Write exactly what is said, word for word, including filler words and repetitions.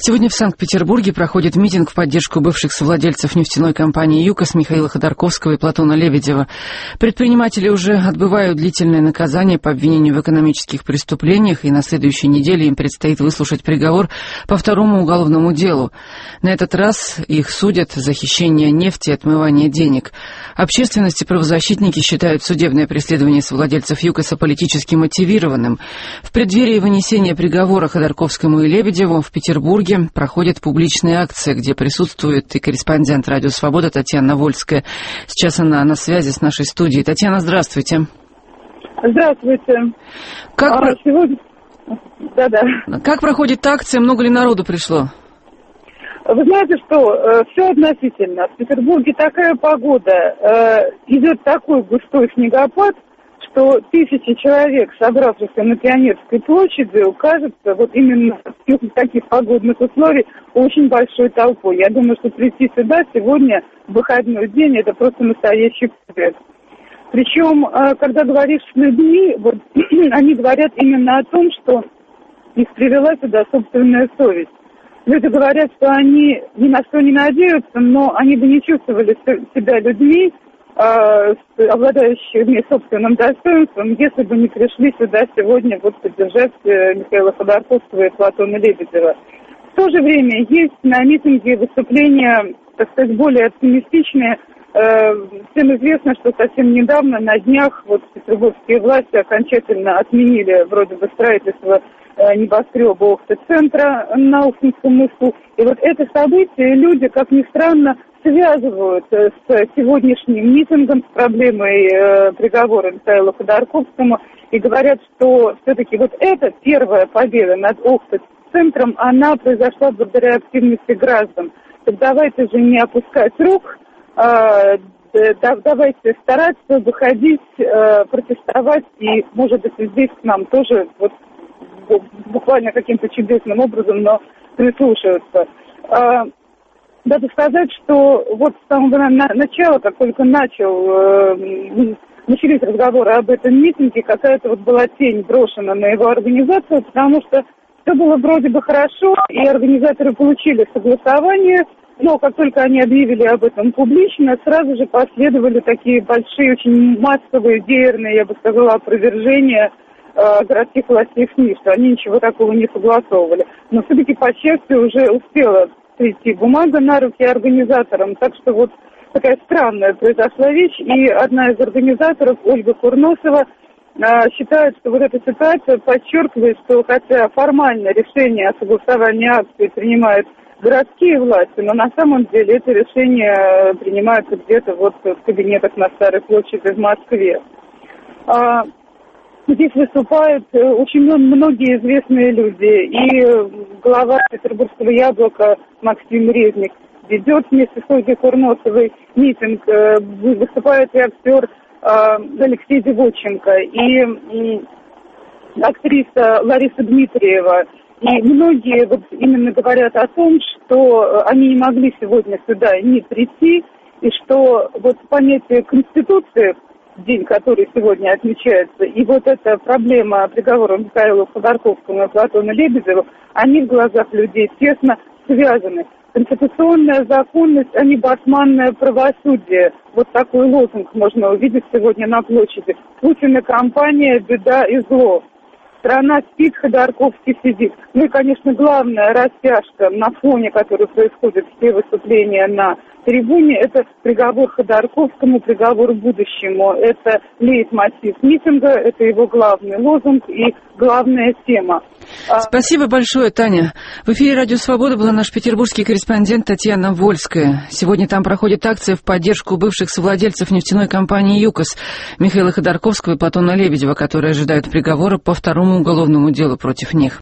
Сегодня в Санкт-Петербурге проходит митинг в поддержку бывших совладельцев нефтяной компании «ЮКОС» Михаила Ходорковского и Платона Лебедева. Предприниматели уже отбывают длительное наказание по обвинению в экономических преступлениях, и на следующей неделе им предстоит выслушать приговор по второму уголовному делу. На этот раз их судят за хищение нефти и отмывание денег. Общественность и правозащитники считают судебное преследование совладельцев «ЮКОСа» политически мотивированным. В преддверии вынесения приговора Ходорковскому и Лебедеву в Петербурге проходит публичная акция, где присутствует и корреспондент «Радио Свобода» Татьяна Вольская. Сейчас она на связи с нашей студией. Татьяна, здравствуйте. Здравствуйте. Как, а, про... сегодня... Да-да. как проходит акция? Много ли народу пришло? Вы знаете что, э, все относительно. В Петербурге такая погода, э, идет такой густой снегопад, что тысячи человек, собравшихся на Пионерской площади, кажется, вот именно в таких погодных условиях очень большой толпой. Я думаю, что прийти сюда сегодня, в выходной день, это просто настоящий побег. Причем, когда говоришь с людьми, вот, они говорят именно о том, что их привела сюда собственная совесть. Люди говорят, что они ни на что не надеются, но они бы не чувствовали себя людьми, обладающими собственным достоинством, если бы не пришли сюда сегодня вот поддержать Михаила Ходорковского и Платона Лебедева. В то же время есть на митинге выступления, так сказать, более оптимистичные. Всем известно, что совсем недавно, на днях, вот петербургские власти окончательно отменили вроде бы строительство небоскреба Охты-центра на Охтинском мысу. И вот это событие люди, как ни странно, связывают с сегодняшним митингом, с проблемой э, приговора Михаилу Ходорковскому, и говорят, что все-таки вот эта первая победа над Охты-центром, она произошла благодаря активности граждан. Так давайте же не опускать рук, э, да, давайте стараться выходить, э, протестовать, и, может быть, здесь к нам тоже вот буквально каким-то чудесным образом, но прислушиваться. Э, Надо сказать, что вот с самого начала, как только начал, э, начались разговоры об этом митинге, какая-то вот была тень брошена на его организацию, потому что все было вроде бы хорошо, и организаторы получили согласование, но как только они объявили об этом публично, сразу же последовали такие большие, очень массовые, веерные, я бы сказала, опровержения э, городских властей СМИ, что они ничего такого не согласовывали. Но все-таки, по счастью, уже успела прийти бумага на руки организаторам. Так что вот такая странная произошла вещь. И одна из организаторов, Ольга Курносова, считает, что вот эта ситуация подчеркивает, что хотя формально решение о согласовании акции принимают городские власти, но на самом деле это решение принимается где-то вот в кабинетах на Старой площади в Москве. Здесь выступают очень многие известные люди. И глава Петербургского «Яблока» Максим Резник ведет вместе с Ольгой Курносовой митинг. Выступает и актер Алексей Девоченко, и актриса Лариса Дмитриева. И многие вот именно говорят о том, что они не могли сегодня сюда не прийти, и что вот понятие Конституции, день, который сегодня отмечается, и вот эта проблема приговора Михаилу Ходорковскому и Платону Лебедеву, они в глазах людей тесно связаны. Конституционная законность, а не басманное правосудие. Вот такой лозунг можно увидеть сегодня на площади. Путин и компания, беда и зло. Страна спит, Ходорковский сидит. Ну и, конечно, главная растяжка на фоне, который происходит все выступления на трибуне, это приговор Ходорковскому, приговор будущему. Это лейтмотив митинга, это его главный лозунг и главная тема. Спасибо большое, Таня. В эфире «Радио Свобода» была наш петербургский корреспондент Татьяна Вольская. Сегодня там проходит акция в поддержку бывших совладельцев нефтяной компании «ЮКОС» Михаила Ходорковского и Платона Лебедева, которые ожидают приговора по второму уголовному делу против них.